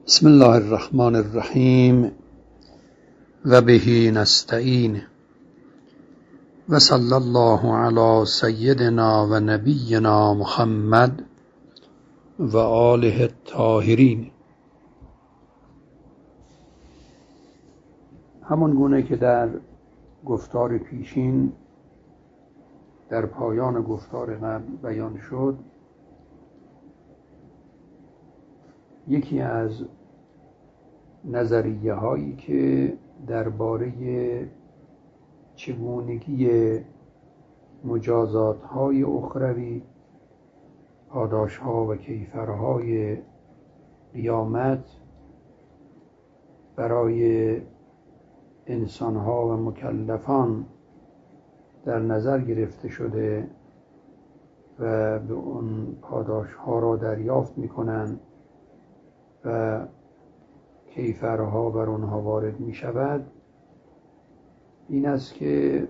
بسم الله الرحمن الرحیم و به نستعین و صلی الله علی سیدنا و نبینا محمد و آله الطاهرین. همان گونه که در گفتار پیشین در پایان گفتار قبل بیان شد، یکی از نظریه هایی که درباره چگونگی مجازات های اخروی، پاداش ها و کیفرهای قیامت برای انسان ها و مکلفان در نظر گرفته شده و به اون پاداش ها را دریافت می کنند و کیفرها بر آنها وارد می شود، این است که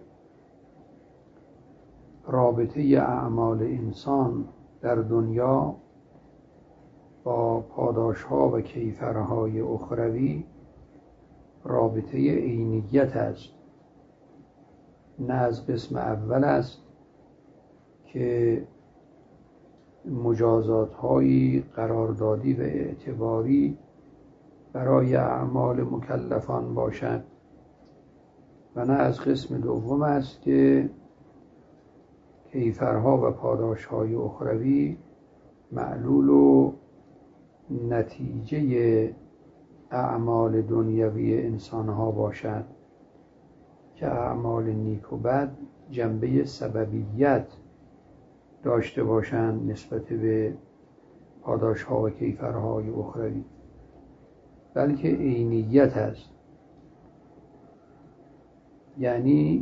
رابطه اعمال انسان در دنیا با پاداش ها و کیفرهای اخروی رابطه عینیت است. نه از قسم اول است که مجازات هایی قراردادی و اعتباری برای اعمال مکلفان باشد، و نه از قسم دوم است که کیفرها و پاداشهای اخروی معلول و نتیجه اعمال دنیوی انسانها باشد که اعمال نیک و بد جنبه سببیت داشته باشند نسبت به پاداشها و کیفرهای اخروی، بلکه عینیت است. یعنی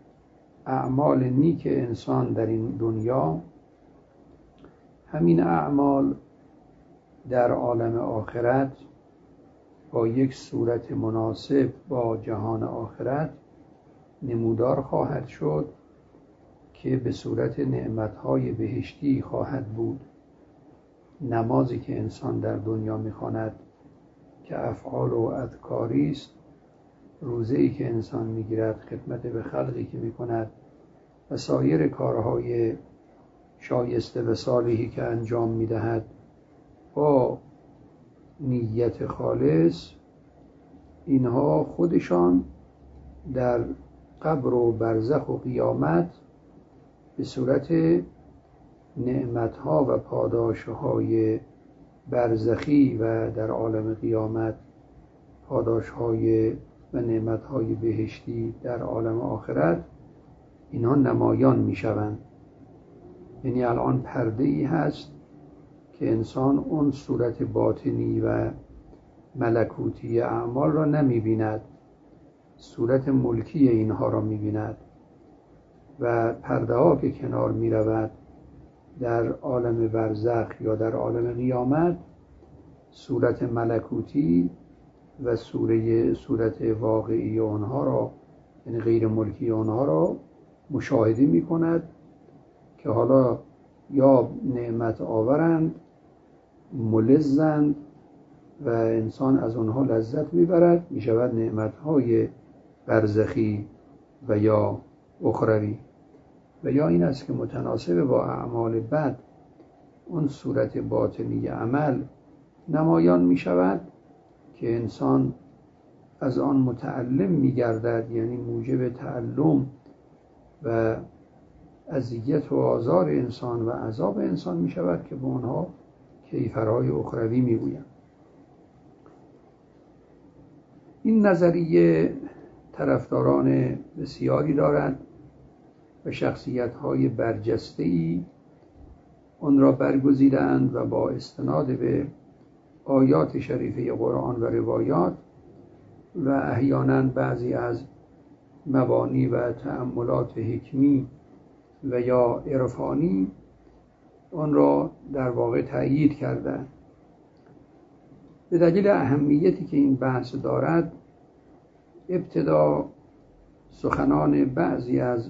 اعمال نیک انسان در این دنیا، همین اعمال در عالم آخرت با یک صورت مناسب با جهان آخرت نمودار خواهد شد که به صورت نعمتهای بهشتی خواهد بود. نمازی که انسان در دنیا می‌خواند که افعال و اذکاری است، روزه‌ای که انسان می‌گیرد، خدمت به خلقی که می‌کند و سایر کارهای شایسته و صالحی که انجام می‌دهد با نیت خالص، اینها خودشان در قبر و برزخ و قیامت به صورت نعمتها و پاداشهای برزخی و در عالم قیامت پاداشهای و نعمتهای بهشتی در عالم آخرت، اینها نمایان می شوند. یعنی الان پرده ای هست که انسان اون صورت باطنی و ملکوتی اعمال را نمی بیند، صورت ملکی اینها را می بیند، و پرده ها که کنار می رود در عالم برزخ یا در عالم قیامت، صورت ملکوتی و صورت واقعی آنها را، یعنی غیر ملکی آنها را مشاهده می کند که حالا یا نعمت آورند، ملذند و انسان از آنها لذت می برد، می شود نعمتهای برزخی و یا اخروی، و یا این است که متناسب با اعمال بد اون صورت باطنی عمل نمایان می شود که انسان از آن متعلم می گردد، یعنی موجب تعلم و اذیت و آزار انسان و عذاب انسان می شود که به آنها کیفرهای اخروی می گویند. این نظریه طرفداران بسیاری دارد و شخصیت‌های برجسته‌ای آن را برگزیدند و با استناد به آیات شریفه قرآن و روایات و احیانا بعضی از مبانی و تأملات حکمی و یا عرفانی آن را در واقع تأیید کردند. به دلیل اهمیتی که این بحث دارد، ابتدا سخنان بعضی از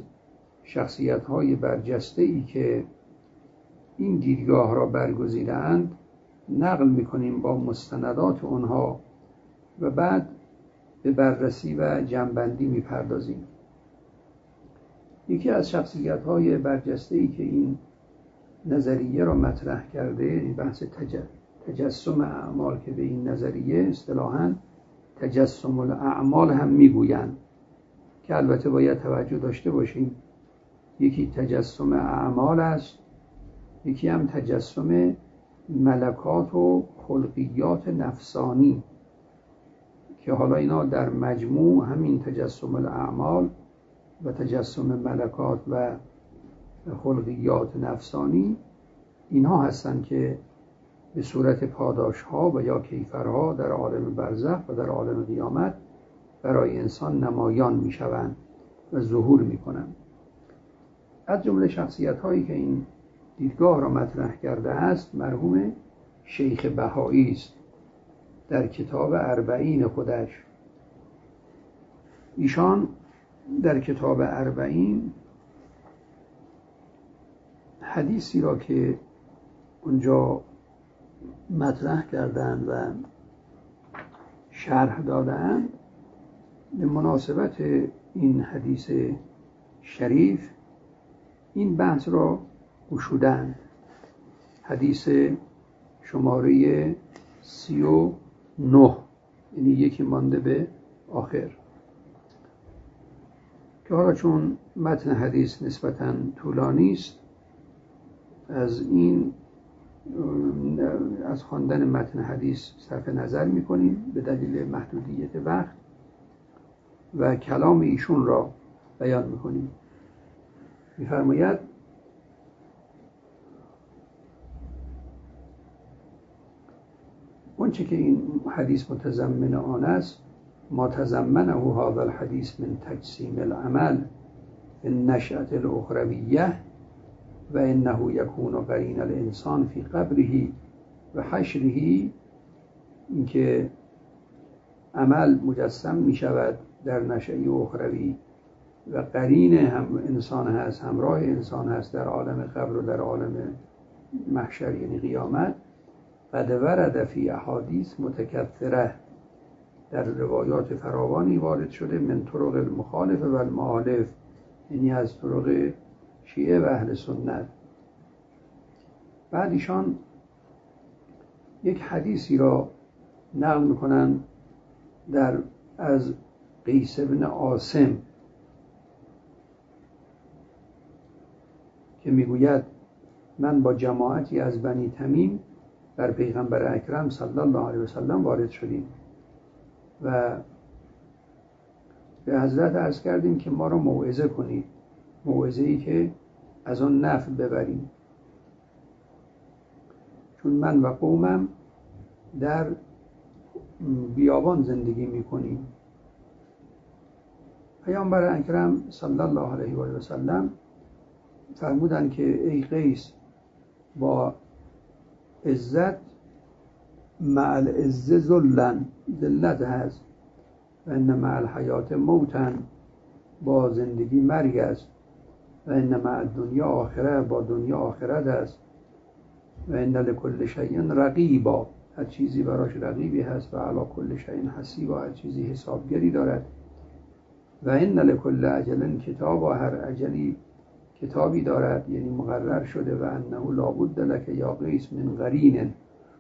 شخصیت‌های برجسته‌ای که این دیدگاه را برگزیدند نقل میکنیم با مستندات اونها و بعد به بررسی و جمع‌بندی میپردازیم. یکی از شخصیت‌های برجسته‌ای که این نظریه را مطرح کرده، بحث تجسم اعمال، که به این نظریه اصطلاحاً تجسم الاعمال هم میگویند، که البته باید توجه داشته باشیم یکی تجسم اعمال است، یکی هم تجسم ملکات و خلقیات نفسانی، که حالا اینا در مجموع همین تجسم الاعمال و تجسم ملکات و خلقیات نفسانی اینها هستند که به صورت پاداش‌ها و یا کیفرها در عالم برزخ و در عالم قیامت برای انسان نمایان می‌شوند و ظهور می‌کنند. از جمله شخصیت‌هایی که این دیدگاه را مطرح کرده است مرحوم شیخ بهایی است در کتاب اربعین خودش. ایشان در کتاب اربعین حدیثی را که اونجا مطرح کردند و شرح دادند، به مناسبت این حدیث شریف این بحث را گشودند. حدیث شماره 39، یعنی یکی مانده به آخر، که حالا چون متن حدیث نسبتاً طولانی است، از خواندن متن حدیث صرف نظر می‌کنیم به دلیل محدودیت وقت و کلام ایشون را بیان می‌کنیم. می‌فرماید: اونچه که این حدیث متضمن آن است، ما تضمنه هذا الحدیث من تجسیم العمل النشأة الاخرویه و انه یکون قرین الانسان فی قبره و حشره، اینکه عمل مجسم می شود در نشأه اخروی و قرین هم انسان هست، همراه انسان هست در عالم قبر و در عالم محشر یعنی قیامت. قد ورد فی احادیث متکثره، در روایات فراوانی وارد شده، من طرق المخالف و المعالف، یعنی از طرق شیعه و اهل سنت. بعد ایشان یک حدیثی را نقل میکنن از قیس بن عاصم که میگوید من با جماعتی از بنی تمیم بر پیغمبر اکرم صلی الله علیه وسلم وارد شدیم و به حضرت عرض کردیم که ما را موعظه کنید، موعظه‌ای که از آن نفع ببریم، چون من و قومم در بیابان زندگی میکنیم. پیامبر اکرم صلی الله علیه و سلم فرمودند که ای قیس، با عزت مع العز ذلت هست و ان مع الحیات موتن، با زندگی مرگ است، و ان مع الدنیا آخره، با دنیا آخرت است، و ان لکل شیء رقیبا، هر چیزی براش رقیبی هست، و علی کل شیء حسیبا، هر چیزی حسابگری دارد، و ان لکل اجل کتابا، هر اجلی کتابی دارد یعنی مقرر شده، و انه لابد لک یا قیس من قرین،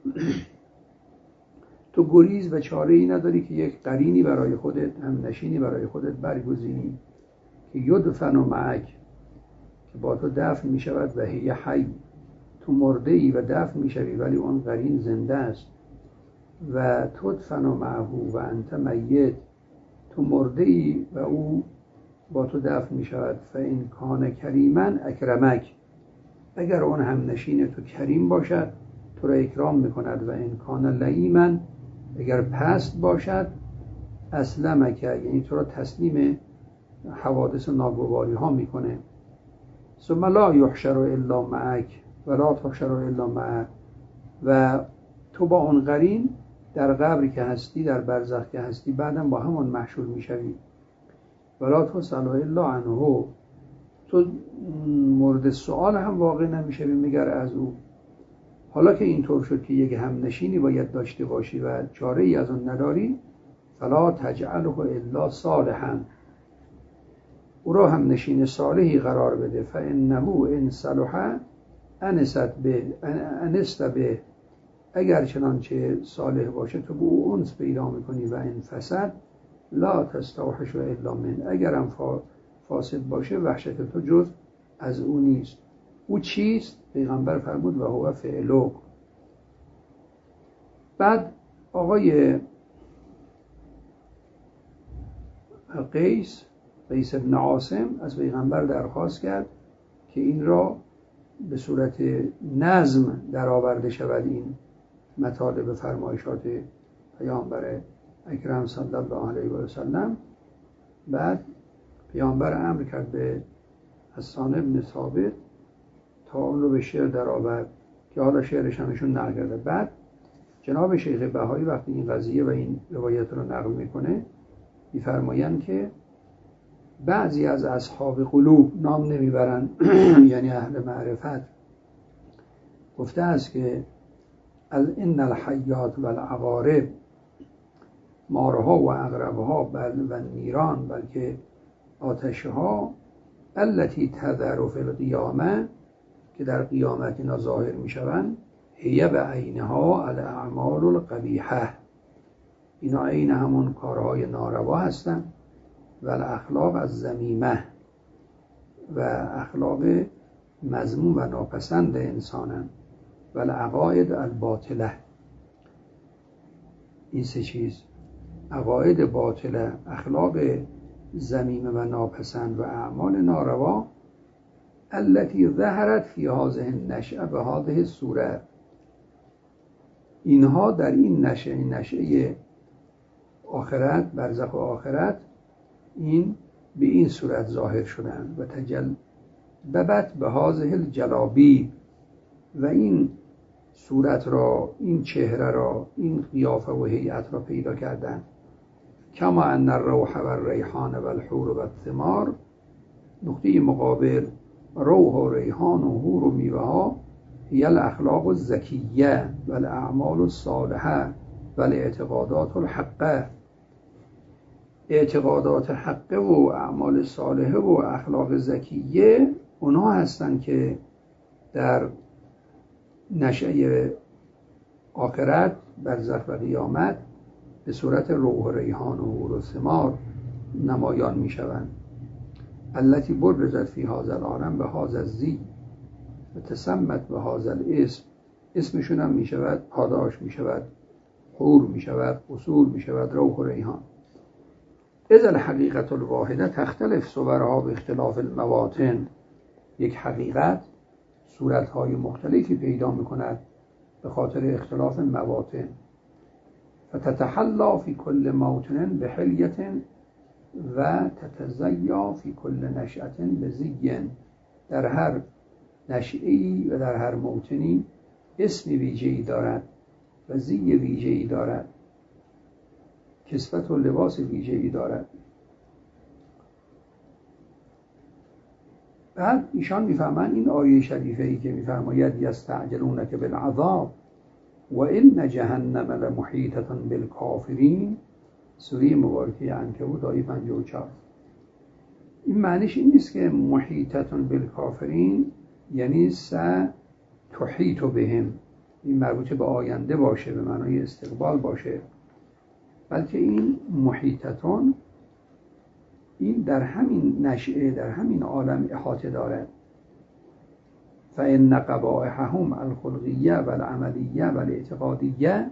تو گریز و چاره ای نداری که یک قرینی برای خودت، هم نشینی برای خودت برگزینی که یدفن معک، که با تو دفن می شود، و هی حی، تو مرده ای و دفن می شوی ولی اون قرین زنده است، و تدفن معه و انت میت، تو مرده ای و او با تو دفن می شود. فإن کان کریما اکرمک، اگر اون هم نشین تو کریم باشد تو را اکرام می کند، و ان کان لئیما، اگر پست باشد اسلمک، یعنی تو را تسلیم حوادث و ناگواری ها می کنه. ثم لا یحشر الا معک ولا تحشر الا معه، و تو با اون قرین در قبری که هستی، در برزخ که هستی، بعدم با همون محشور می شوی. ولا تسأل الا عنه، تو مورد سؤال هم واقع نمی شوی مگر از او. حالا که اینطور شد که یک همنشینی باید داشته باشی و چاره ای از اون نداری، فلا تجعله الا صالحا، او را همنشین صالحی قرار بده. فانه ان صلح انست به، اگر چنانچه صالح باشه تو به او انس پیدا میکنی، و ان فسد لا تستوحش الا من، اگرم فاسد باشه وحشت تو جز از او نیست. او چیست؟ پیغمبر فرمود و هو فعلو. بعد آقای قیس بن عاصم از پیغمبر درخواست کرد که این را به صورت نظم در آورده شود، این مطالب فرمایشات پیامبر اکرم صلی الله علیه و سلم. بعد پیامبر امر کرد به حسان ابن ثابت تا اون رو به شعر در آورد که حالا شعرش همشون نقل کرده. بعد جناب شیخ بهایی وقتی این قضیه و این روایت رو نقل میکنه میفرمایند که بعضی از اصحاب قلوب، نام نمیبرن یعنی اهل معرفت، گفته است که ان الحیات و العقارب، مارها و عقربها و نیران، بلکه آتشها، التي تظهر فی القیامه، که در قیامت اینا ظاهر میشوند، هی به عینها الاعمال القبیحه، اینا عین همون کارهای ناروا هستند، و الاخلاق الذمیمه، و اخلاق مذموم و ناپسند انسانند، و العقاید الباطله. این سه چیز، عقاید باطله، اخلاق ذمیمه و ناپسند و اعمال ناروا، التي ظهرت فی هذه النشأه به هذه الصوره، اینها در این نشأه آخرت، برزخ و آخرت، این به این صورت ظاهر شدند. و تجلبت به هذه الجلابیب، و این صورت را، این چهره را، این قیافه و هیئت را پیدا کردند. کما ان الروح و الریحان و الحور و الثمار، نقطه مقابل روح و ریحان و حور و میوه ها، هی الاخلاق الزکیه و الاعمال الصالحه و الاعتقادات الحقه، اعتقادات حقه و اعمال صالحه و اخلاق زکیه اونها هستند که در نشأه آخرت، برزخ و قیامت، به صورت روح و ریحان و حور و ثمار نمایان می شوند. التي برزت فی هذا العالم به هذا الزی و تسمت به هذا الاسم، اسمشون هم می شود پاداش، می شود حور، می شود اصول، می شود روح و ریحان. اذا الحقیقت الواحده تختلف صورها به اختلاف المواطن، یک حقیقت صورتهای مختلفی پیدا می کند به خاطر اختلاف مواطن. فتتحلا فی کل موطن به حلیت و تتزیا فی کل نشأة به زی، در هر نشئی و در هر موطنی اسم ویژه‌ای دارد و زی ویژه‌ای دارد، کسوت و لباس ویژه‌ای دارد. بعد ایشان میفهمن این آیه شریفه‌ای که میفرماید یستعجلونک بالعذاب و ان جهنم لمحیطة بالکافرین، سوره مبارکه عنکبوت آیه 54. این معنیش این نیست که محیطة بالکافرین یعنی ستحیط بهم، این مربوط به آینده باشه، به معنای استقبال باشه، بلکه این محیطتون، این در همین نشأه، در همین عالم احاطه دارد. فإن قبائحهم الخلقیه و العملیه و الاعتقادیه،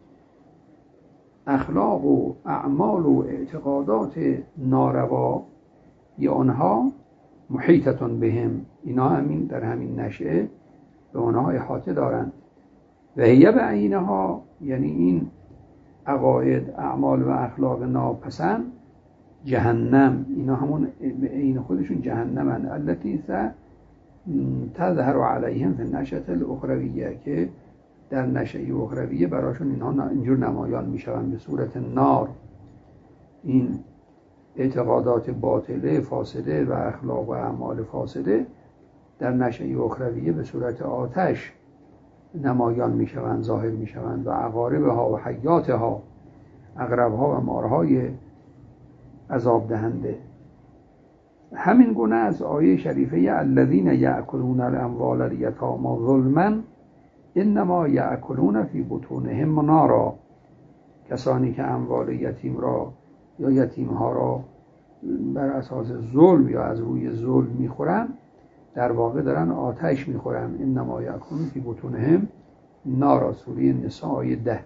اخلاق و اعمال و اعتقادات ناروا یا آنها محیطتون بهم، اینا همین در همین نشأه به آنها احاطه دارند. و هی به عینها، یعنی این عقاید، اعمال و اخلاق ناپسند، جهنم، اینا همون به عین خودشون جهنمن، التي تظهر علیهم فی النشأة الاخرویه، که در نشأه اخرویه براشون اینها اینجور نمایان میشوند به صورت نار. این اعتقادات باطله فاسده و اخلاق و اعمال فاسده در نشأه اخرویه به صورت آتش نمایان میشوند، ظاهر میشوند و عقاربها و حیاتها، عقربها و مارهای عذاب دهنده. همین گونه از آیه شریفه الذین یأکلون الاموال الیتامی ظلما انما یأکلون فی بطونهم نارا، کسانی که اموال یتیم را یا یتیمها را بر اساس ظلم یا از روی ظلم میخورن، در واقع دارن آتش میخورن. انما یأکلون فی بطونهم نارا، سوره نساء آیه 10.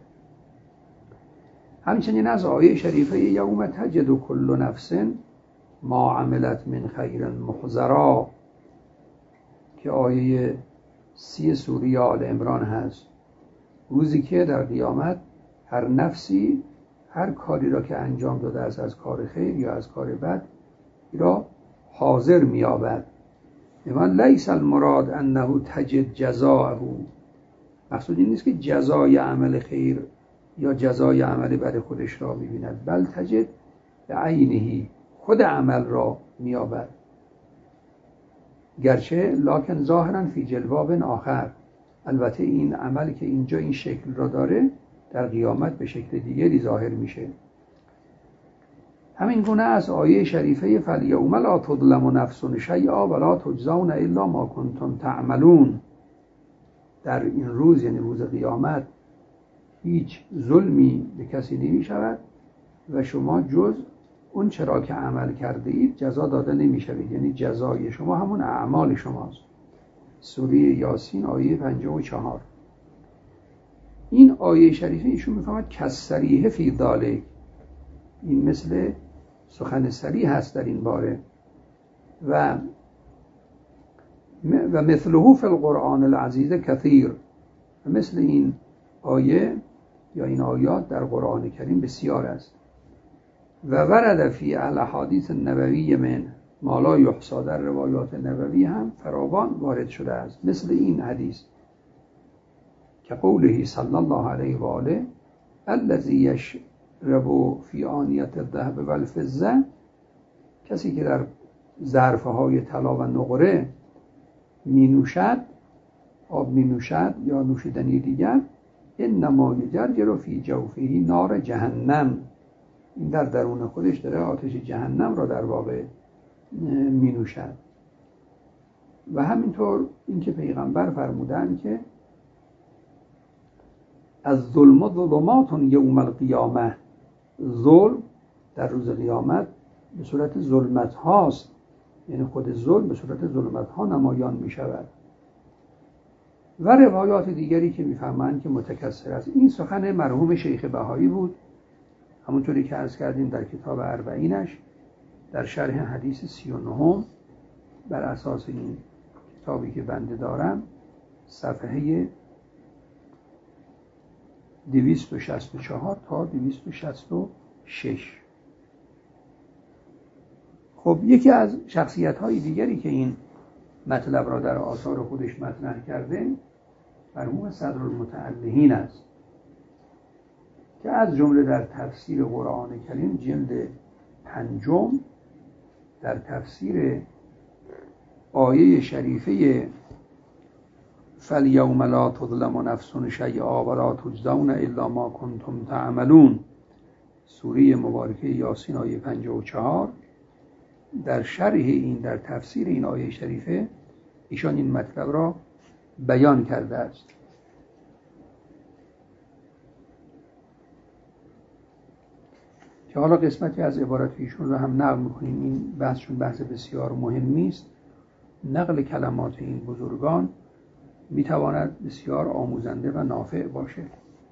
همچنین از آیه شریفه یوم تجد کل نفس ما عملت من خیر محضرا که آیه 30 سوره آل عمران هست، روزی که در قیامت هر نفسی هر کاری را که انجام داده است از کار خیر یا از کار بد را حاضر می‌یابد. اما لیس المراد انه تجد جزاءه، مقصود این نیست که جزای عمل خیر یا جزای عمل بد خودش را می‌بیند، بل تجد به عینه، خود عمل را می‌یابد. گرچه لکن ظاهرا فی جلواب آخر، البته این عمل که اینجا این شکل را داره در قیامت به شکل دیگری ظاهر میشه. همین گونه از آیه شریفه فالیوم لا تظلم نفس شیئا ولا تجزون الا ما کنتم تعملون، در این روز یعنی روز قیامت هیچ ظلمی به کسی نمی شود و شما جز اون چرا که عمل کرده اید جزا داده نمی شوید، یعنی جزای شما همون اعمال شماست. سوره یاسین آیه 54. این آیه شریفه ایشون میفهمد کسریه فی ذالک، این مثل سخن صریح هست در این باره. و مثله فی القرآن العزیز کثیر، مثل این آیه یا این آیات در قرآن کریم بسیار است. و ورد فی الاحادیث النبوی من ما لا یحصی، در روایات نبوی هم فراوان وارد شده است، مثل این حدیث که قوله صلی الله علیه و آله الذی یشرب فی آنیة الذهب والفضة، کسی که در ظرفهای طلا و نقره می نوشد، آب می نوشد یا نوشیدنی دیگر، انما یجرجر فی جوفه نار جهنم، این در درون خودش داره آتش جهنم را در واقع می نوشد. و همینطور اینکه پیغمبر فرمودن که از ظلم ظلمات یوم القیامه، ظلم در روز قیامت به صورت ظلمت هاست، یعنی خود ظلم به صورت ظلمت ها نمایان می شود. و روایات دیگری که می‌فهمند که متکثر است. این سخن مرحوم شیخ بهایی بود، همونطوری که عرض کردیم در کتاب اربعینش در شرح حدیث 39 بر اساس این کتابی که بنده دارم صفحه 264 تا 266. خب یکی از شخصیت‌های دیگری که این مطلب را در آثار خودش مطرح کرده مرحوم صدرالمتعلهین است که از جمله در تفسیر قرآن کریم جلد 5 در تفسیر آیه شریفه فالیوم لا تظلم نفس شیئا ولا تجزون الا ما کنتم تعملون، سوره مبارکه یاسین آیه 54، در شرح این در تفسیر این آیه شریفه ایشان این مطلب را بیان کرده است. که حالا قسمتی از عبارت ایشون را هم نقل می‌کنیم. این بحثشون بحث بسیار مهمی است. نقل کلمات این بزرگان میتواند بسیار آموزنده و نافع باشه.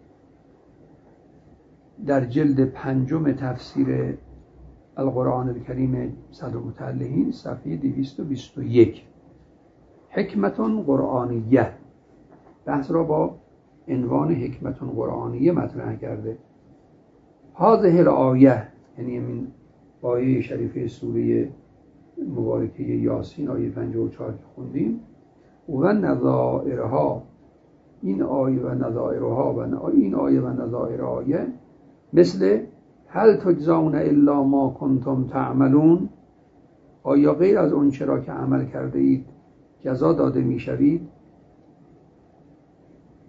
در جلد 5 تفسیر القرآن الکریم صدرالمتعلهین صفحه 221 حکمت قرآنیه، بحث را با عنوان حکمت قرآنیه مطرح کرده. هذه الآیه، یعنی این آیه شریفه سوره مبارکه یاسین آیه 54 که خوندیم، و نظائرها، این آیه و نظائرها و این آیه و نظائر آیه مثل هل تجزون الا ما کنتم تعملون، آیا غیر از اون چرا که عمل کرده اید جزا داده می شوید؟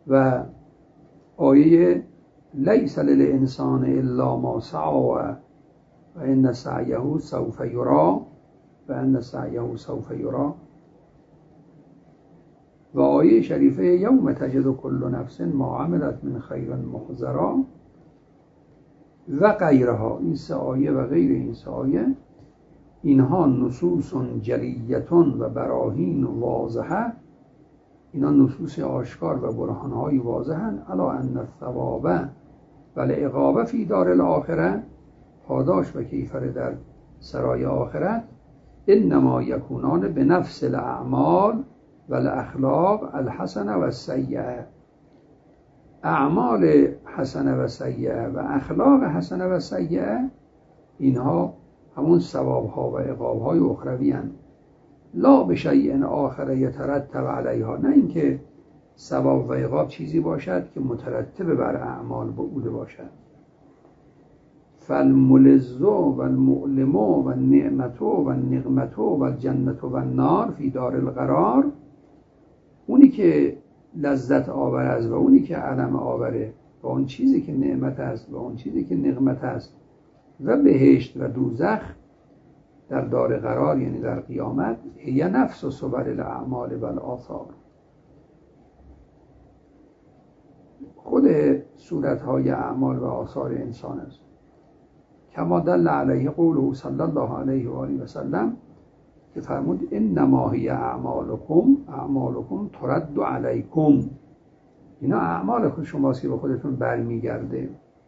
و آیه لیس للانسان الا ما سعی و ان سعیه سوف یری و ان سعیه سوف یری و آیه شریفه یوم تجد کل نفس ما عملت من خیر محضرا و غیرها. این سه آیه و غیر این سه آیه، اینها نصوص جلیتون و براهین واضحه، اینا نصوص آشکار و برهانهای واضحن الا ان الثواب و العقاب فی دار الاخره، پاداش و کیفر در سرای آخرت، انما یکونان به نفس الاعمال و الاخلاق الحسنه و السیئه. اعمال حسنه و سیئه و اخلاق حسنه و سیئه، اینها همون ثوابها و عقابهای اخروی هستند. لا بشیء آخر یترتب علیها، نه اینکه ثواب و عقاب چیزی باشد که مترتب بر اعمال بوده باشد. فالملذ و المؤلم و النعمت و النقمت و الجنت و النار فی دار القرار، اونی که لذت آور است و اونی که علم آوره و اون چیزی که نعمت است و اون چیزی که نقمت است و بهشت و دوزخ در دار قرار، یعنی در قیامت، هی نفس و صبر الاعمال و الاثار، خود صورتهای اعمال و آثار انسان است. کما دل علیه قوله صلی الله علیه و آله و سلم که فرمود انما هی اعمالکم ترد علیکم، اینا اعمال خود شماست که به خودتون برمیگرده.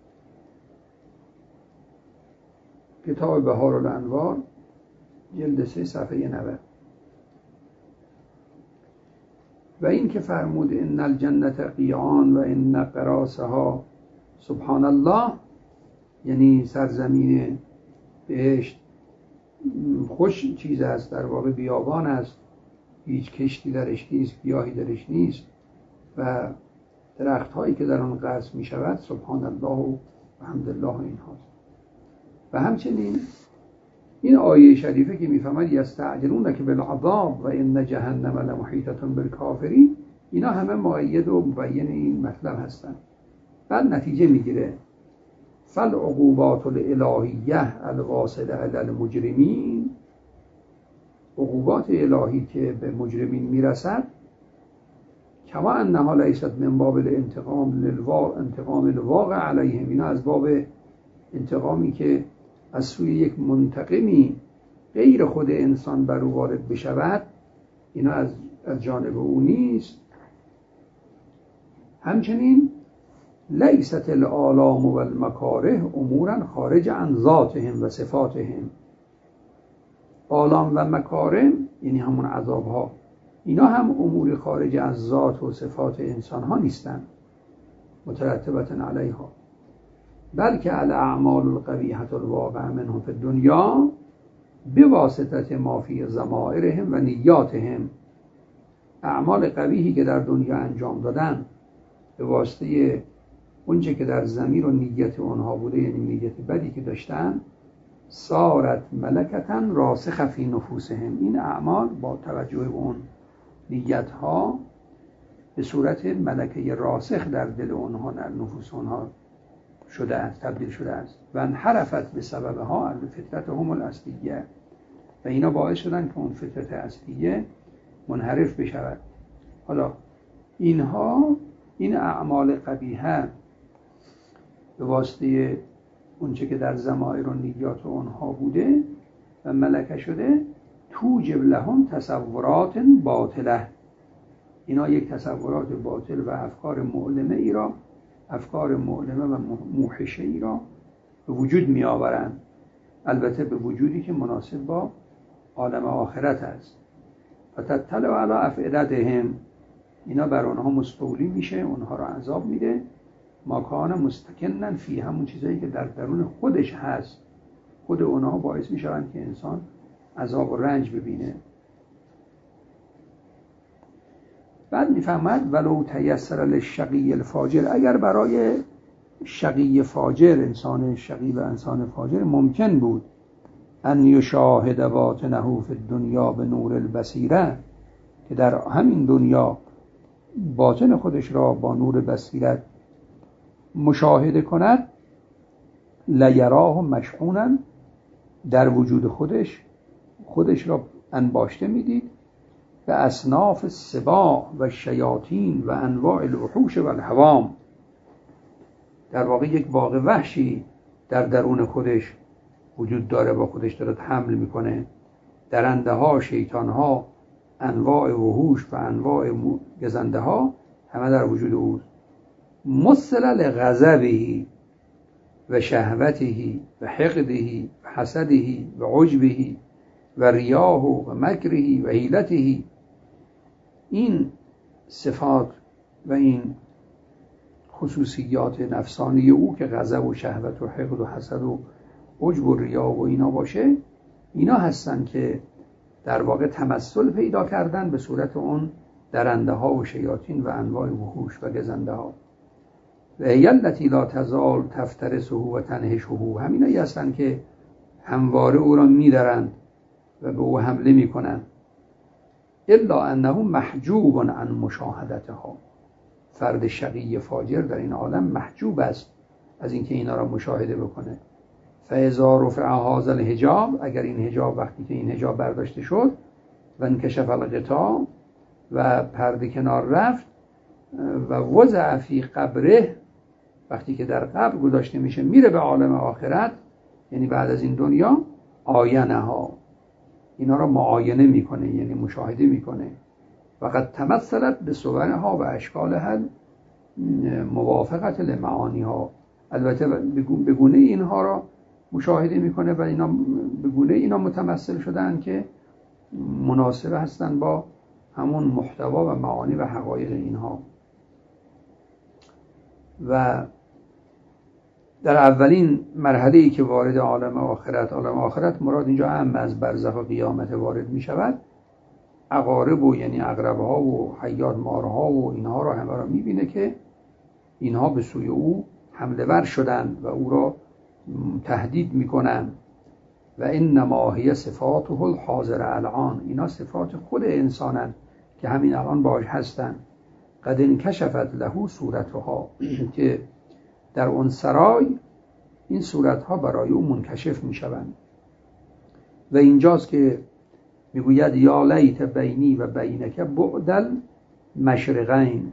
کتاب بهار الانوار جلد 3 صفحه 90. و این که فرمود ان الجنت قیعان و ان قراصها سبحان الله، یعنی سرزمین بهشت خوش چیز است، در واقع بیابان است، هیچ کشتی درش نیست، گیاهی درش نیست و درخت هایی که در آن غرس می شود سبحان الله و الحمدلله این هاست. و همچنین این آیه شریفه که میفهمد یستعجلونک بالعذاب و ان جهنم لمحیطة بالکافرین، اینا همه مؤید و مبین این مطلب هستند. بعد نتیجه میگیره فالعقوبات الالهیه الواصله علی المجرمین، عقوبات الهی که به مجرمین میرسد، کما انها لیست من باب انتقام الواقع علیهم، اینا از باب انتقامی که از سوی یک منتقمی غیر خود انسان بر او وارد بشود، اینا از جانب او نیست. همچنین لیست الآلام و المکاره امورا خارج عن ذاتهم و صفاتهم، آلام و مکاره یعنی همون عذاب ها، اینا هم امور خارج از ذات و صفات انسان ها نیستند مترتبة علیها، بلکه الاعمال القبیحة الواقع منهم فی الدنیا بواسطه ما فی ضمائرهم و نیاتهم، اعمال قبیحی که در دنیا انجام دادن به واسطه اونچه که در ضمیر و نیت اونها بوده، یعنی نیت بدی که داشتن، صارت ملکتا راسخ فی نفوسهم، این اعمال با توجه به اون نیت ها به صورت ملکه راسخ در دل اونها، در نفوس اونها شده است، تبدیل شده است. و انحرفت به سببها فطرتهم الاصلیه، و اینا باعث شدن که اون فطرت اصلیه منحرف بشود. حالا اینها، این اعمال قبیحه به واسطه اونچه که در ضمائر و نیات اونها بوده و ملکه شده، توجب لهم تصورات باطله، اینا یک تصورات باطل و افکار مؤلمه و موحشه ای را به وجود می آورند، البته به وجودی که مناسب با عالم آخرت است. و تطلع علی افئدتهم، اینا بر آنها مستولی میشه، اونها را عذاب میده، مکان مستکنن فی، همون چیزایی که در درون خودش هست، خود اونها باعث میشوند که انسان عذاب و رنج ببینه. بعد میفهمد ولو تیسر للشقی الفاجر، اگر برای شقی فاجر، انسان شقی و انسان فاجر ممکن بود ان یشاهد باطنه فی الدنیا به نور البصیره، که در همین دنیا باطن خودش را با نور بصیرت مشاهده کند، لیراه مشحونا، در وجود خودش را انباشته میدید به اصناف سباع و شیاطین و انواع الوحوش و الهوام. در واقع یک باغ وحشی در درون خودش وجود داره، با خودش داره حمل میکنه. درنده ها، شیطان ها، انواع وحوش و انواع گزنده ها همه در وجود اوست. مثل لغضبه و شهوته و حقده و حسده و عجبه و ریاه و مکره و حیلته. این صفات و این خصوصیات نفسانی او که غضب و شهوت و حقد و حسد و عجب و ریا و اینا باشه، اینا هستن که در واقع تمثل پیدا کردن به صورت اون درنده ها و شیاطین و انواع وحوش و گزنده ها. و هی التی لا تزال تفترسه و تنهشه، همینایی هستن که همواره او را میدرند و به او حمله میکنند. الا انه محجوب عن مشاهدتها، فرد شقی فاجر در این عالم محجوب است از اینکه اینا را مشاهده بکنه. فاذا رفع هذا الحجاب، اگر این حجاب، وقتی که این حجاب برداشته شد و انکشف الغطاء و پرده کنار رفت، و وضع فی قبره، وقتی که در قبر گذاشته میشه میره به عالم آخرت، یعنی بعد از این دنیا، آینها، اینا را معاینه میکنه، یعنی مشاهده میکنه. وقد تمثلت به صورها و اشکالها موافقت لمعانیها، البته به گونه اینها را مشاهده میکنه و اینا به گونه اینا متمثل شدن که مناسب هستن با همون محتوا و معانی و حقایق اینها. و در اولین مرحله‌ای که وارد عالم آخرت مراد اینجا هم از برزخ و قیامت وارد می شود، عقارب و یعنی عقرب‌ها و حیات مارها و اینها را همه را می بینه که اینها به سوی او حمله ور شدند و او را تهدید می کنند. و انما هی صفاته الحاضر الان، اینا صفات خود انسانند که همین الان باش هستند. قد انکشفت له صورتها، که در اون سرای این صورتها برای او منکشف می شوند. و اینجاست که میگوید یا لیت بینی و بینک بعد المشرقین،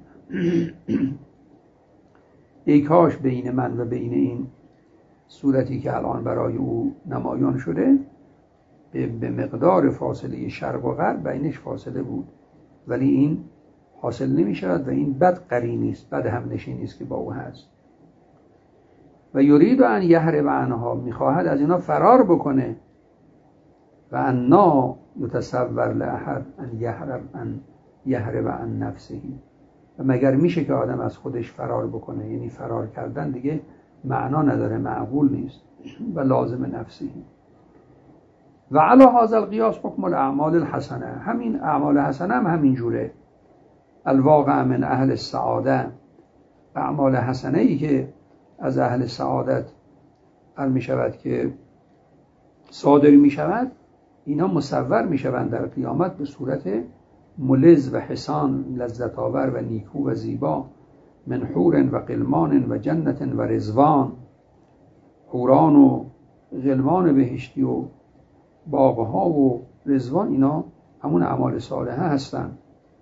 ای کاش بین من و بین این صورتی که الان برای او نمایان شده به مقدار فاصله شرق و غرب بینش فاصله بود، ولی این حاصل نمی شود و این بد قرینی است، بد همنشینی است که با او هست. و یرید ان یهرب عنها، میخواهد از اینا فرار بکنه. و انا یتصور لاحد ان یهرب عن نفسه، و مگر میشه که آدم از خودش فرار بکنه؟ یعنی فرار کردن دیگه معنا نداره، معقول نیست. و لازم نفسه. و علی هذا القیاس حکم الاعمال الحسنه، همین اعمال حسنه هم همین جوره. الواقع من اهل السعاده، اعمال حسنه ای که از اهل سعادت می شود که صادر می شود، اینا مصور می شوند در قیامت به صورت ملز و حسان، لذت آور و نیکو و زیبا، من حور و قلمان و جنت و رضوان، حوران و غلمان بهشتی و باغها و رضوان، اینا همون اعمال صالحه هستند.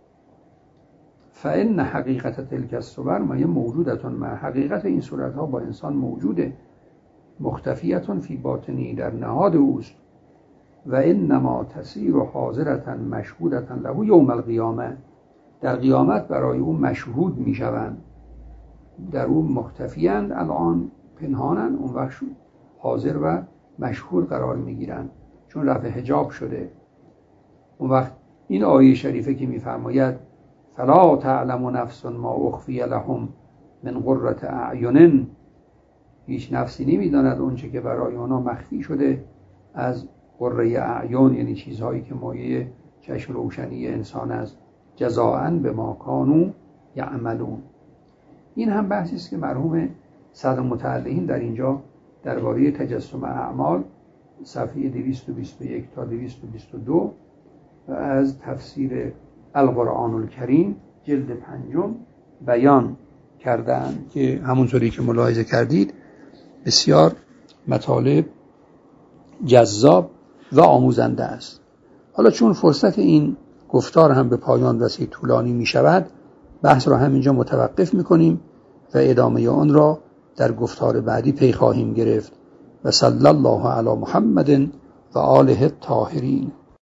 فإن حقیقت تلک الصور ما موجودتون، ما حقیقت این صورتها با انسان موجوده، مختفیتون فی باطنی، در نهاد اوست. و انما تسیر حاضرتا مشهودتا له یوم القیامه، در قیامت برای او مشهود می شوند، در او مختفیند، الان پنهانند، اون وقت حاضر و مشهود قرار می گیرند چون رفع حجاب شده. اون وقت این آیه شریفه که می فرماید فلا تعلم نفس ما اخفی لهم من قرة اعین، هیچ نفسی نمیداند اونچه که برای اونا مخفی شده از قره اعین، یعنی چیزهایی که مایه چشم روشنی انسان است، جزاء بما کانوا یعملون. این هم بحثی است که مرحوم صدر متعلقین در اینجا درباره تجسم اعمال صفحه 221 تا 222 از تفسیر القرآن الکریم جلد 5 بیان کردند که همونطوری که ملاحظه کردید بسیار مطالب جذاب و آموزنده است. حالا چون فرصت این گفتار هم به پایان رسید، طولانی می شود، بحث را همینجا متوقف می کنیم و ادامه آن را در گفتار بعدی پی خواهیم گرفت. و صلی الله علی محمد و آله الطاهرین.